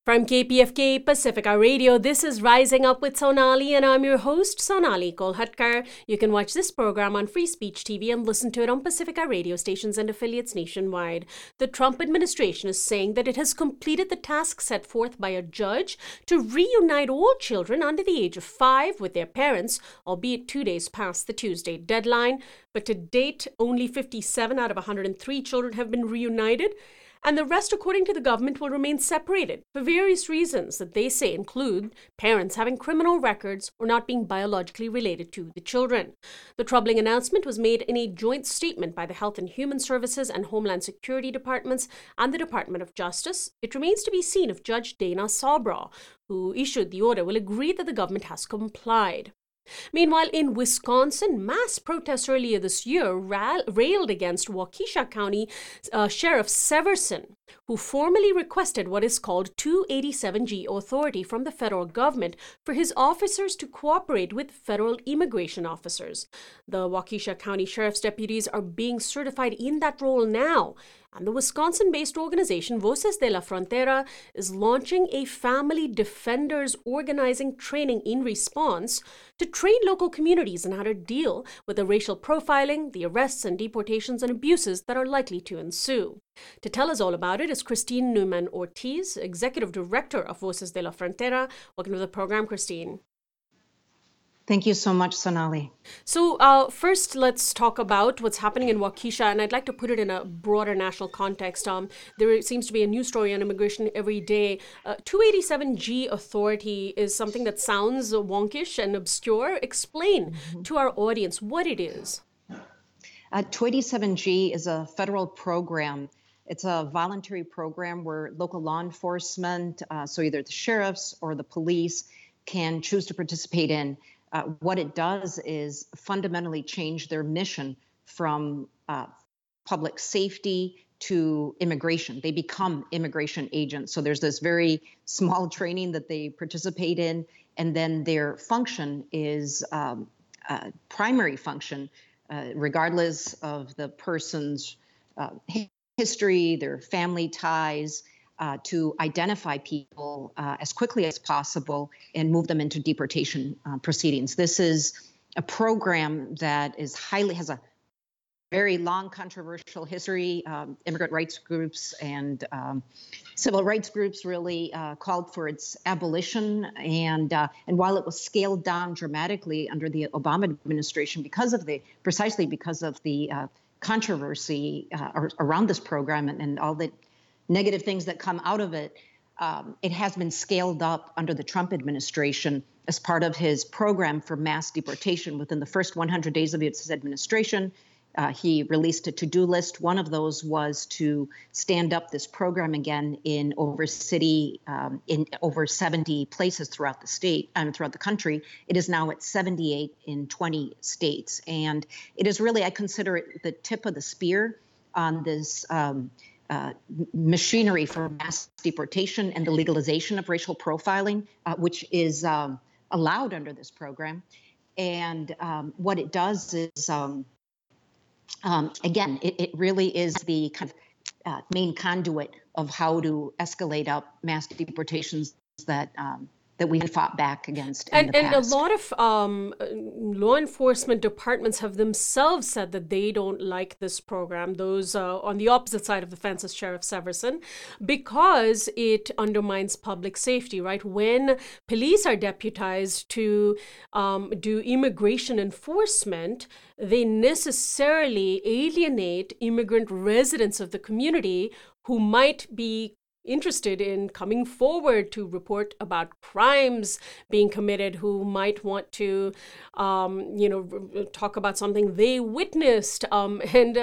From KPFK Pacifica Radio, this is Rising Up with Sonali, and I'm your host, Sonali Kolhatkar. You can watch this program on Free Speech TV and listen to it on Pacifica radio stations and affiliates nationwide. The Trump administration is saying that it has completed the task set forth by a judge to reunite all children under the age of 5 with their parents, albeit 2 days past the Tuesday deadline. But to date, only 57 out of 103 children have been reunited, and the rest, according to the government, will remain separated for various reasons that they say include parents having criminal records or not being biologically related to the children. The troubling announcement was made in a joint statement by the Health and Human Services and Homeland Security Departments and the Department of Justice. It remains to be seen if Judge Dana Sabraw, who issued the order, will agree that the government has complied. Meanwhile, in Wisconsin, mass protests earlier this year railed against Waukesha County Sheriff Severson, who formally requested what is called 287G authority from the federal government for his officers to cooperate with federal immigration officers. The Waukesha County Sheriff's deputies are being certified in that role now, and the Wisconsin-based organization Voces de la Frontera is launching a family defenders organizing training in response to train local communities on how to deal with the racial profiling, the arrests and deportations and abuses that are likely to ensue. To tell us all about it is Christine Neumann Ortiz, Executive Director of Voces de la Frontera. Welcome to the program, Christine. Thank you so much, Sonali. So first, let's talk about what's happening in Waukesha, and I'd like to put it in a broader national context. There seems to be a news story on immigration every day. 287G authority is something that sounds wonkish and obscure. Explain to our audience what it is. 287G is a federal program. It's a voluntary program where local law enforcement, so either the sheriffs or the police, can choose to participate in. What it does is fundamentally change their mission from public safety to immigration. They become immigration agents. So there's this very small training that they participate in, and then their function is primary function, regardless of the person's history, their family ties, to identify people as quickly as possible and move them into deportation proceedings. This is a program that has a very long controversial history. Immigrant rights groups and civil rights groups really called for its abolition. And while it was scaled down dramatically under the Obama administration precisely because of the controversy around this program and all the negative things that come out of it, it has been scaled up under the Trump administration as part of his program for mass deportation. Within the first 100 days of his administration, he released a to-do list. One of those was to stand up this program again in over 70 places throughout the state and throughout the country. It is now at 78 in 20 states. And it is really, I consider it the tip of the spear on this machinery for mass deportation and the legalization of racial profiling, which is allowed under this program. And what it does is, again, it really is the kind of main conduit of how to escalate up mass deportations that we had fought back against in the past. And a lot of law enforcement departments have themselves said that they don't like this program, those on the opposite side of the fence as Sheriff Severson, because it undermines public safety, right? When police are deputized to do immigration enforcement, they necessarily alienate immigrant residents of the community who might be interested in coming forward to report about crimes being committed, who might want to, talk about something they witnessed. When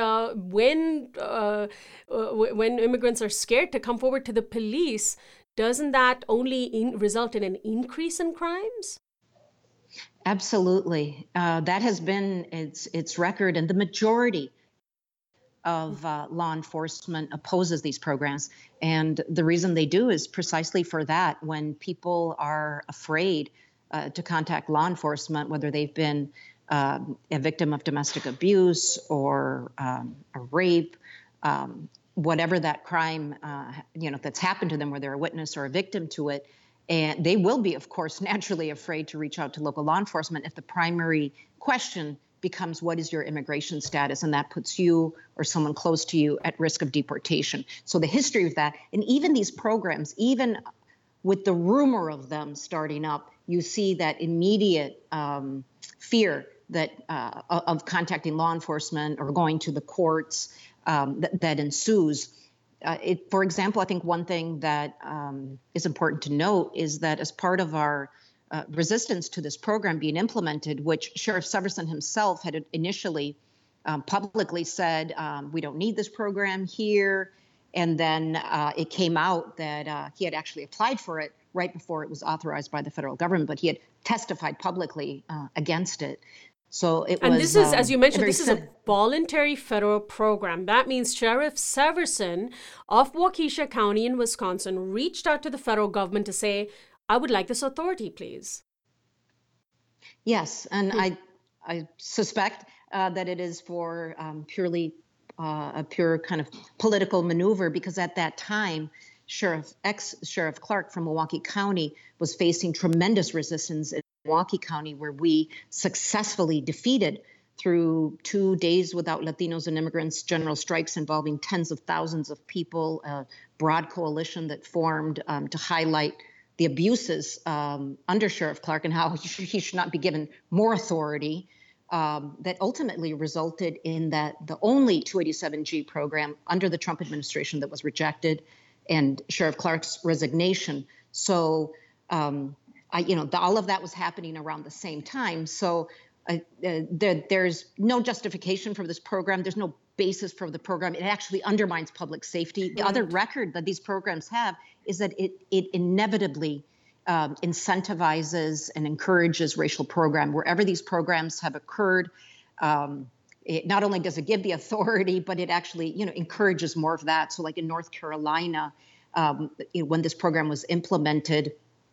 immigrants are scared to come forward to the police, doesn't that only result in an increase in crimes? Absolutely. That has been its record, and the majority of law enforcement opposes these programs. And the reason they do is precisely for that. When people are afraid to contact law enforcement, whether they've been a victim of domestic abuse or a rape, whatever that crime, that's happened to them, where they're a witness or a victim to it. And they will be, of course, naturally afraid to reach out to local law enforcement if the primary question becomes, what is your immigration status? And that puts you or someone close to you at risk of deportation. So the history of that, and even these programs, even with the rumor of them starting up, you see that immediate fear that of contacting law enforcement or going to the courts that ensues. For example, I think one thing that is important to note is that as part of our resistance to this program being implemented, which Sheriff Severson himself had initially publicly said, we don't need this program here. And then it came out that he had actually applied for it right before it was authorized by the federal government, but he had testified publicly against it. So it was. And this is, as you mentioned, this is a voluntary federal program. That means Sheriff Severson of Waukesha County in Wisconsin reached out to the federal government to say, I would like this authority, please. Yes, and I suspect that it is for purely a pure kind of political maneuver, because at that time, ex-Sheriff Clark from Milwaukee County was facing tremendous resistance in Milwaukee County, where we successfully defeated, through 2 days without Latinos and immigrants, general strikes involving tens of thousands of people, a broad coalition that formed to highlight the abuses under Sheriff Clark and how he should not be given more authority, that ultimately resulted in that the only 287G program under the Trump administration that was rejected, and Sheriff Clark's resignation. So, all of that was happening around the same time. So there's no justification for this program. There's no basis for the program. It actually undermines public safety. The other record that these programs have is that it inevitably incentivizes and encourages racial program. Wherever these programs have occurred, it not only does it give the authority, but it actually, encourages more of that. So like in North Carolina, when this program was implemented,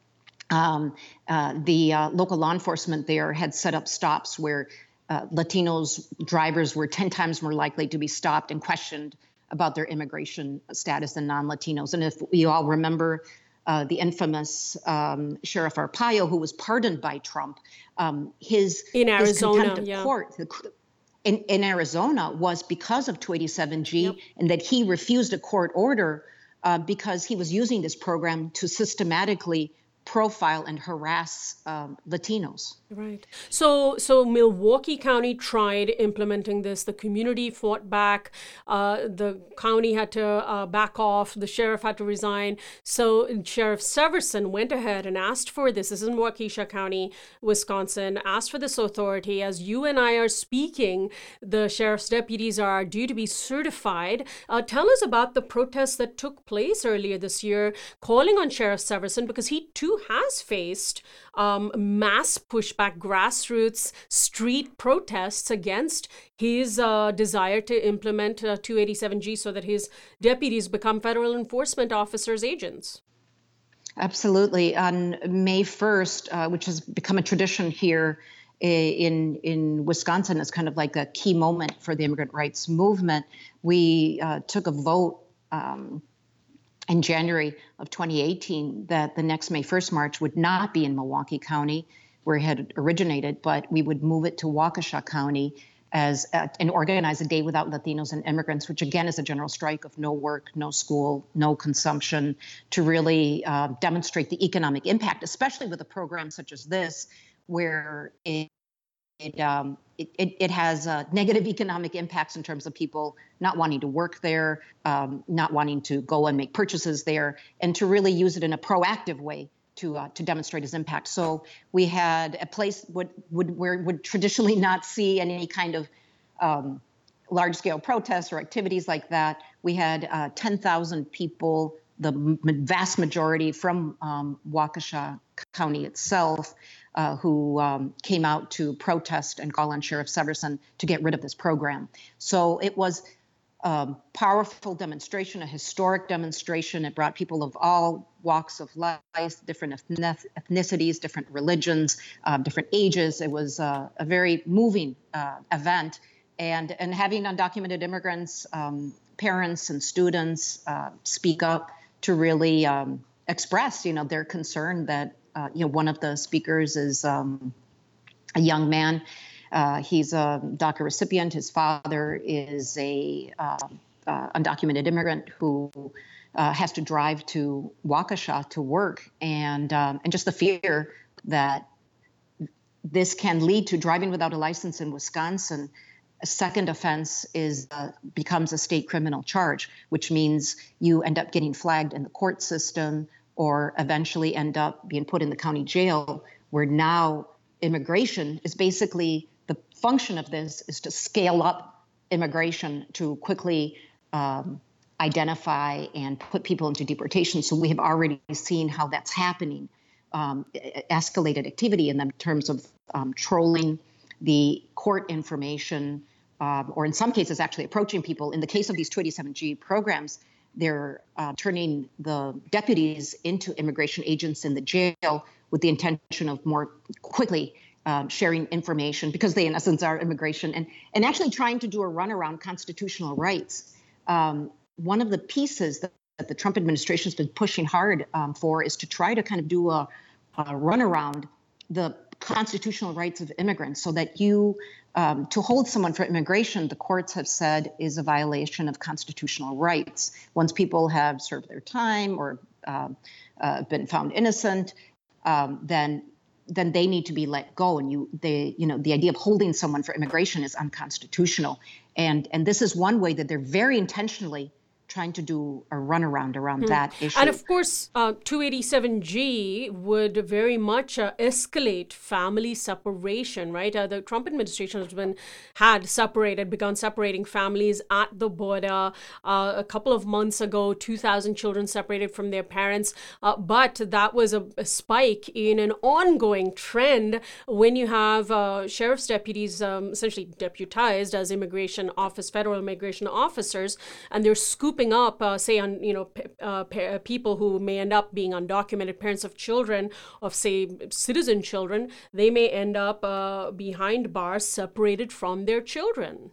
the local law enforcement there had set up stops where Latinos drivers were 10 times more likely to be stopped and questioned about their immigration status than non-Latinos. And if you all remember the infamous Sheriff Arpaio, who was pardoned by Trump, his contempt of court in Arizona was because of 287G, and that he refused a court order because he was using this program to systematically profile and harass Latinos. Right. So Milwaukee County tried implementing this. The community fought back. The county had to back off. The sheriff had to resign. So Sheriff Severson went ahead and asked for this. This is in Waukesha County, Wisconsin. Asked for this authority. As you and I are speaking, the sheriff's deputies are due to be certified. Tell us about the protests that took place earlier this year, calling on Sheriff Severson, because he too has faced mass pushback, grassroots street protests against his desire to implement 287G so that his deputies become federal enforcement officers' agents. Absolutely. On May 1st, which has become a tradition here in Wisconsin, as kind of like a key moment for the immigrant rights movement, we took a vote in January of 2018 that the next May 1st march would not be in Milwaukee County, where it had originated, but we would move it to Waukesha County and organize a day without Latinos and immigrants, which again is a general strike of no work, no school, no consumption, to really demonstrate the economic impact, especially with a program such as this, where it has negative economic impacts in terms of people not wanting to work there, not wanting to go and make purchases there, and to really use it in a proactive way to demonstrate its impact. So we had a place where would traditionally not see any kind of large-scale protests or activities like that. We had 10,000 people, the vast majority from Waukesha County itself, who came out to protest and call on Sheriff Severson to get rid of this program. So it was a powerful demonstration, a historic demonstration. It brought people of all walks of life, different ethnicities, different religions, different ages. It was a very moving event. And having undocumented immigrants parents and students speak up to really express, their concern that, one of the speakers is a young man. He's a DACA recipient. His father is a undocumented immigrant who has to drive to Waukesha to work, and just the fear that this can lead to driving without a license in Wisconsin. A second offense becomes a state criminal charge, which means you end up getting flagged in the court system or eventually end up being put in the county jail, where now immigration is basically the function of this is to scale up immigration to quickly identify and put people into deportation. So we have already seen how that's happening, escalated activity in terms of trolling the court information, or in some cases actually approaching people. In the case of these 287G programs, they're turning the deputies into immigration agents in the jail with the intention of more quickly sharing information, because they in essence are immigration, and actually trying to do a runaround constitutional rights. One of the pieces that the Trump administration has been pushing hard for is to try to kind of do a runaround the constitutional rights of immigrants, so that to hold someone for immigration, the courts have said is a violation of constitutional rights. Once people have served their time or been found innocent, then they need to be let go. And the idea of holding someone for immigration is unconstitutional. And this is one way that they're very intentionally trying to do a runaround around that issue. And of course, 287G would very much escalate family separation, right? The Trump administration has begun separating families at the border. A couple of months ago, 2,000 children separated from their parents. But that was a spike in an ongoing trend when you have sheriff's deputies essentially deputized as federal immigration officers, and they're scooping up, say, on people who may end up being undocumented parents of children, of say citizen children. They may end up behind bars, separated from their children.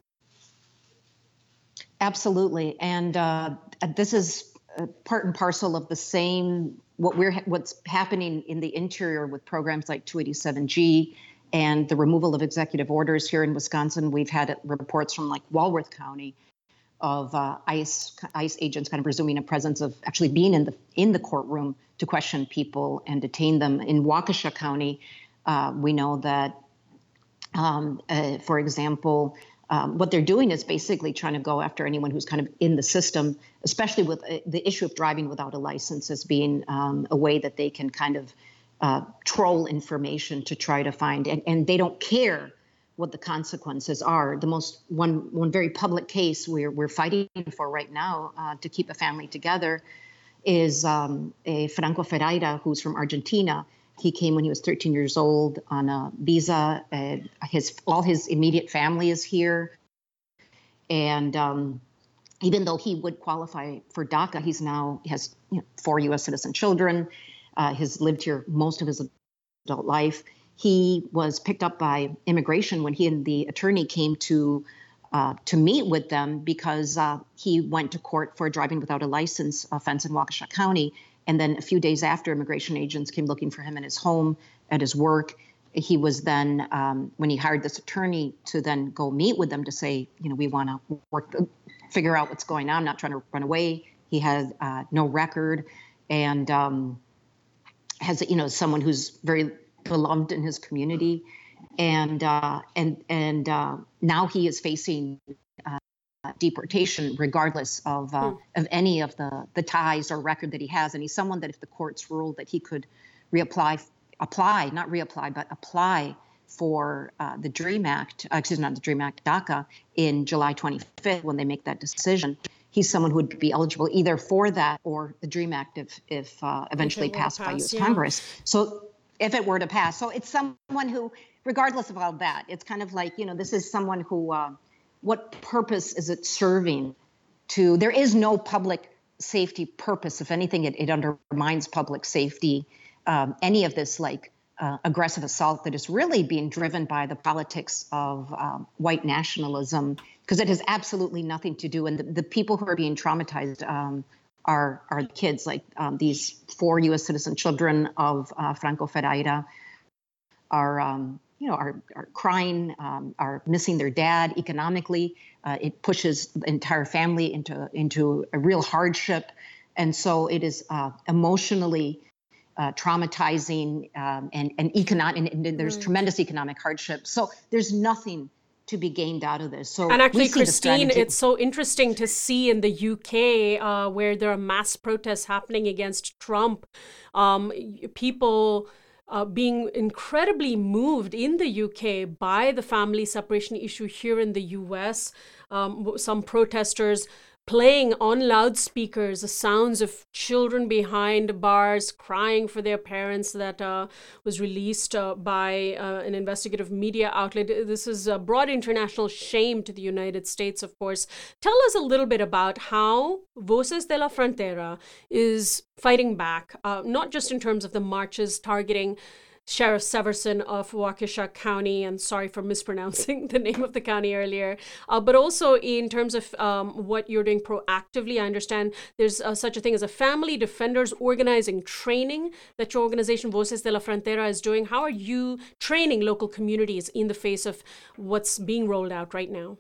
Absolutely, and this is part and parcel of the same what's happening in the interior with programs like 287G and the removal of executive orders here in Wisconsin. We've had reports from like Walworth County of ICE agents kind of presuming a presence of actually being in the courtroom to question people and detain them. In Waukesha County, we know that, for example, what they're doing is basically trying to go after anyone who's kind of in the system, especially with the issue of driving without a license as being a way that they can kind of troll information to try to find, and they don't care what the consequences are. The one very public case we're fighting for right now to keep a family together is a Franco Ferreira, who's from Argentina. He came when he was 13 years old on a visa. All his immediate family is here, and even though he would qualify for DACA, he has 4 U.S. citizen children. Has lived here most of his adult life. He was picked up by immigration when he and the attorney came to meet with them because he went to court for a driving without a license offense in Waukesha County. And then a few days after, immigration agents came looking for him in his home, at his work. He was then, when he hired this attorney to then go meet with them to say, we want to figure out what's going on, not trying to run away. He had no record and has, someone who's very beloved in his community, and now he is facing deportation regardless of any of the ties or record that he has. And he's someone that if the courts ruled that he could apply for the DREAM Act, not the DREAM Act, DACA, in July 25th when they make that decision, he's someone who would be eligible either for that or the DREAM Act if eventually passed by U.S. Congress. So if it were to pass. So it's someone who, regardless of all that, it's kind of like, this is someone who, what purpose is it serving to? There is no public safety purpose. If anything, it undermines public safety. Any of this aggressive assault that is really being driven by the politics of white nationalism because it has absolutely nothing to do. And the people who are being traumatized are kids, like these 4 U.S. citizen children of Franco Ferreira are crying, are missing their dad economically. It pushes the entire family into a real hardship. And so it is emotionally traumatizing and there's tremendous economic hardship. So there's nothing to be gained out of this. So, and actually, Christine, it's so interesting to see in the UK where there are mass protests happening against Trump, people being incredibly moved in the UK by the family separation issue here in the US. Some protesters playing on loudspeakers the sounds of children behind bars crying for their parents. That was released by an investigative media outlet. This has brought international shame to the United States, of course. Tell us a little bit about how Voces de la Frontera is fighting back, not just in terms of the marches targeting Sheriff Severson of Waukesha County, and sorry for mispronouncing the name of the county earlier, but also in terms of what you're doing proactively. I understand there's such a thing as a family defenders organizing training that your organization Voces de la Frontera is doing. How are you training local communities in the face of what's being rolled out right now?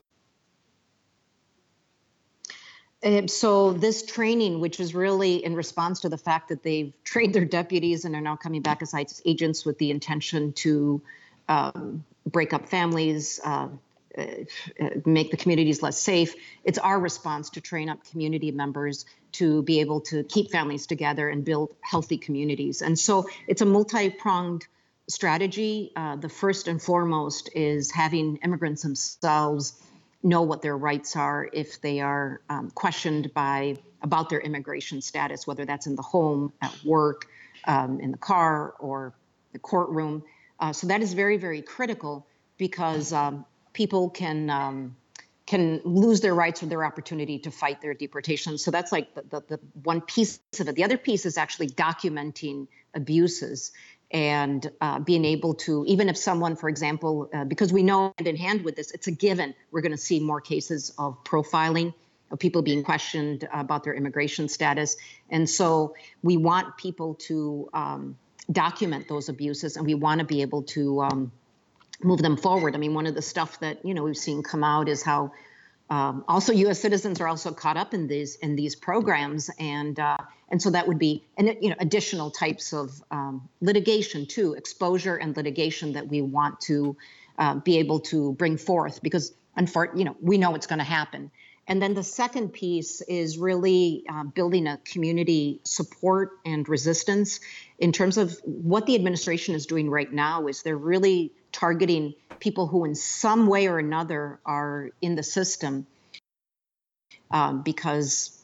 So this training, which is really in response to the fact that they've trained their deputies and are now coming back as ICE agents with the intention to break up families, make the communities less safe. It's our response to train up community members to be able to keep families together and build healthy communities. And so it's a multi-pronged strategy. The first and foremost is having immigrants themselves know what their rights are if they are questioned about their immigration status, whether that's in the home, at work, in the car, or the courtroom. So that is very, very critical because people can lose their rights or their opportunity to fight their deportation. So that's like the one piece of it. The other piece is actually documenting abuses and being able to, even if someone, for example, because we know hand in hand with this, it's a given, we're going to see more cases of profiling, of people being questioned about their immigration status. And so we want people to document those abuses, and we want to be able to move them forward. I mean, one of the stuff that, we've seen come out is how also U.S. citizens are also caught up in these programs, and so that would be additional types of litigation too, exposure and litigation that we want to be able to bring forth because we know it's going to happen. And then the second piece is really building a community support and resistance. In terms of what the administration is doing right now is they're really targeting people who in some way or another are in the system because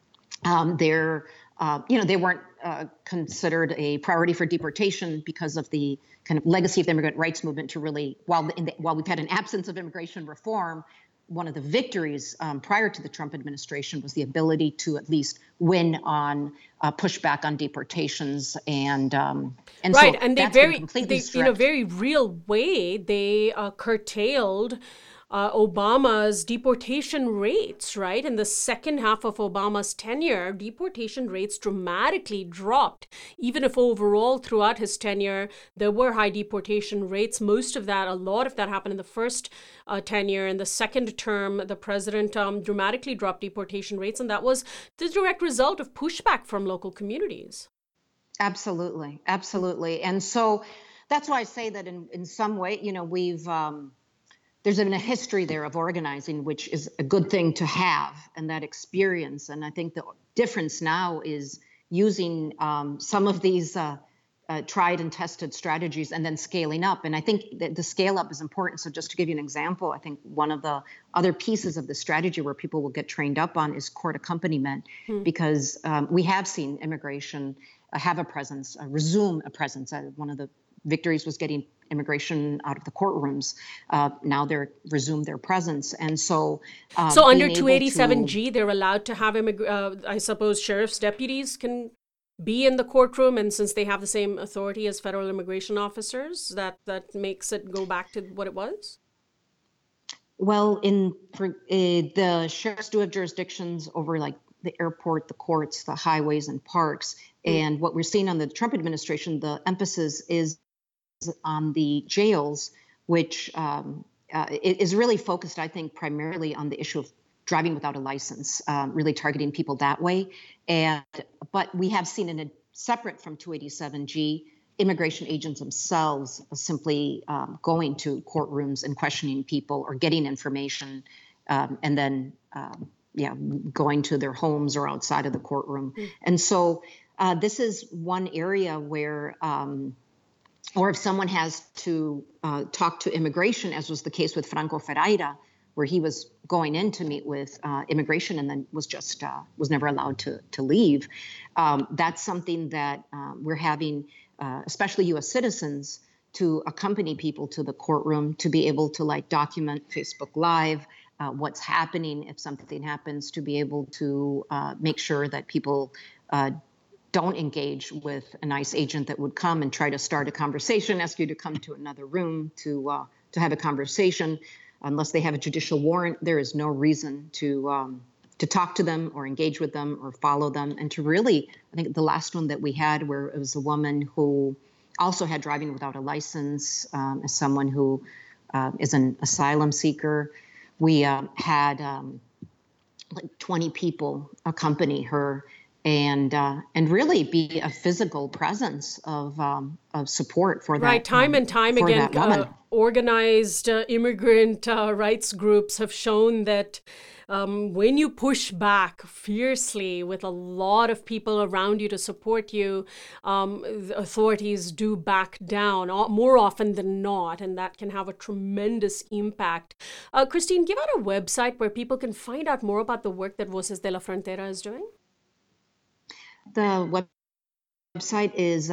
they weren't considered a priority for deportation because of the kind of legacy of the immigrant rights movement to really, while we've had an absence of immigration reform, one of the victories prior to the Trump administration was the ability to at least win on pushback on deportations and right, so and in a very real way they curtailed Obama's deportation rates, right? In the second half of Obama's tenure, deportation rates dramatically dropped. Even if overall throughout his tenure, there were high deportation rates, a lot of that happened in the first tenure. In the second term, the president dramatically dropped deportation rates, and that was the direct result of pushback from local communities. Absolutely. Absolutely. And so that's why I say that in some way, we've there's been a history there of organizing, which is a good thing to have, and that experience. And I think the difference now is using some of these tried and tested strategies and then scaling up. And I think that the scale up is important. So just to give you an example, I think one of the other pieces of the strategy where people will get trained up on is court accompaniment, because we have seen immigration have a presence, resume a presence. One of the victories was getting immigration out of the courtrooms. Now they're resumed their presence. And so under 287G, they're allowed to have, I suppose, sheriff's deputies can be in the courtroom. And since they have the same authority as federal immigration officers, that makes it go back to what it was? Well, the sheriffs do have jurisdictions over like the airport, the courts, the highways, and parks. And what we're seeing on the Trump administration, the emphasis is on the jails, which is really focused, I think, primarily on the issue of driving without a license, really targeting people that way. But we have seen separate from 287G, immigration agents themselves simply going to courtrooms and questioning people or getting information, and then going to their homes or outside of the courtroom. And so this is one area where, or if someone has to talk to immigration, as was the case with Franco Ferreira, where he was going in to meet with immigration and then was never allowed to leave. That's something that we're having, especially U.S. citizens, to accompany people to the courtroom to be able to document Facebook Live, what's happening if something happens, to be able to make sure that people don't engage with an ICE agent that would come and try to start a conversation, ask you to come to another room to have a conversation. Unless they have a judicial warrant, there is no reason to talk to them or engage with them or follow them. And to really, I think the last one that we had, where it was a woman who also had driving without a license, as someone who is an asylum seeker. We had 20 people accompany her and really be a physical presence of support for that. Right, time and time again, organized immigrant rights groups have shown that when you push back fiercely with a lot of people around you to support you, the authorities do back down more often than not, and that can have a tremendous impact. Christine, give out a website where people can find out more about the work that Voces de la Frontera is doing. The website is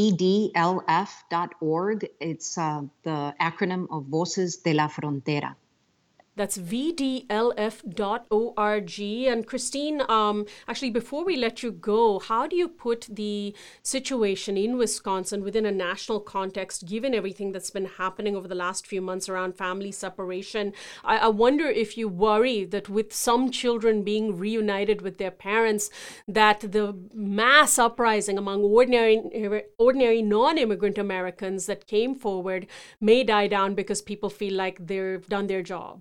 vdlf.org. It's the acronym of Voces de la Frontera. That's vdlf.org. And Christine, actually, before we let you go, how do you put the situation in Wisconsin within a national context, given everything that's been happening over the last few months around family separation? I wonder if you worry that with some children being reunited with their parents, that the mass uprising among ordinary non-immigrant Americans that came forward may die down because people feel like they've done their job.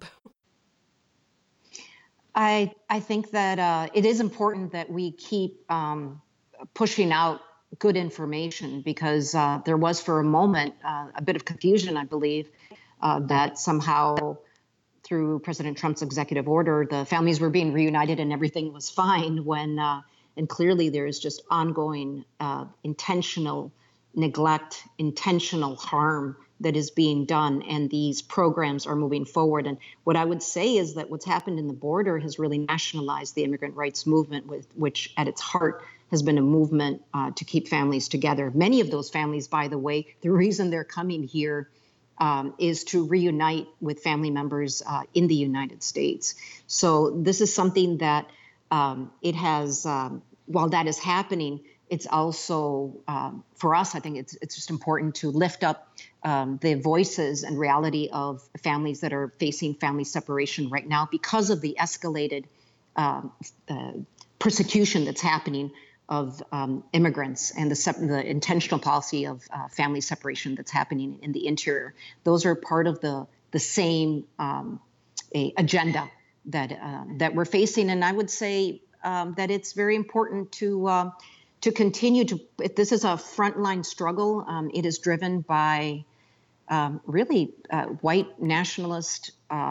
I think that it is important that we keep pushing out good information, because there was for a moment a bit of confusion, I believe, that somehow through President Trump's executive order, the families were being reunited and everything was fine, and clearly there is just ongoing intentional neglect, intentional harm that is being done, and these programs are moving forward. And what I would say is that what's happened in the border has really nationalized the immigrant rights movement, which at its heart has been a movement to keep families together. Many of those families, by the way, the reason they're coming here is to reunite with family members in the United States. So this is something that it has, while that is happening, it's also, for us, I think it's just important to lift up the voices and reality of families that are facing family separation right now because of the escalated persecution that's happening of immigrants and the intentional policy of family separation that's happening in the interior. Those are part of the same agenda that we're facing. And I would say that it's very important to continue to, if this is a frontline struggle, it is driven by really white nationalist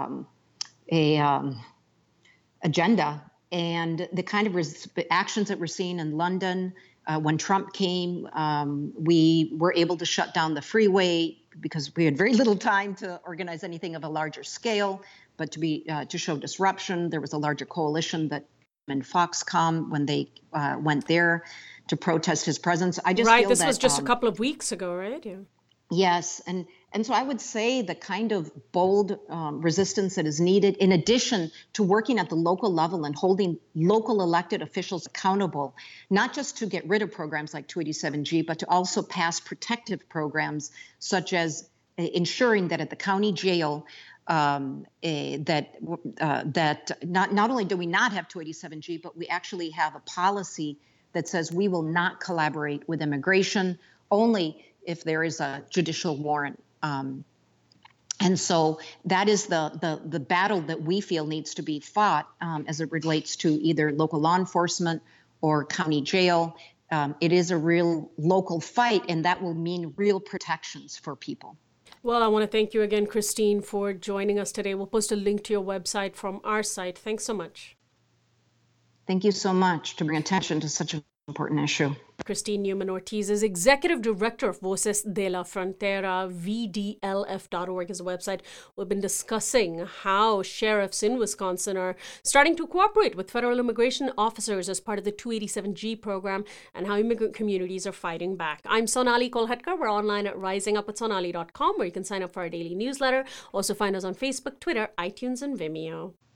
agenda, and the kind of actions that we're seeing in London. When Trump came, we were able to shut down the freeway because we had very little time to organize anything of a larger scale, but to show disruption. There was a larger coalition that in Foxconn when they went there to protest his presence. I just feel this that, was just a couple of weeks ago, right? Yeah. Yes, and so I would say the kind of bold resistance that is needed, in addition to working at the local level and holding local elected officials accountable, not just to get rid of programs like 287G, but to also pass protective programs, such as ensuring that at the county jail, that not only do we not have 287G, but we actually have a policy that says we will not collaborate with immigration only if there is a judicial warrant. And so that is the battle that we feel needs to be fought as it relates to either local law enforcement or county jail. It is a real local fight, and that will mean real protections for people. Well, I want to thank you again, Christine, for joining us today. We'll post a link to your website from our site. Thanks so much. Thank you so much to bring attention to such an important issue. Christine Newman-Ortiz is Executive Director of Voces de la Frontera. VDLF.org is a website. We've been discussing how sheriffs in Wisconsin are starting to cooperate with federal immigration officers as part of the 287G program and how immigrant communities are fighting back. I'm Sonali Kolhatkar. We're online at risingupwithsonali.com, where you can sign up for our daily newsletter. Also find us on Facebook, Twitter, iTunes, and Vimeo.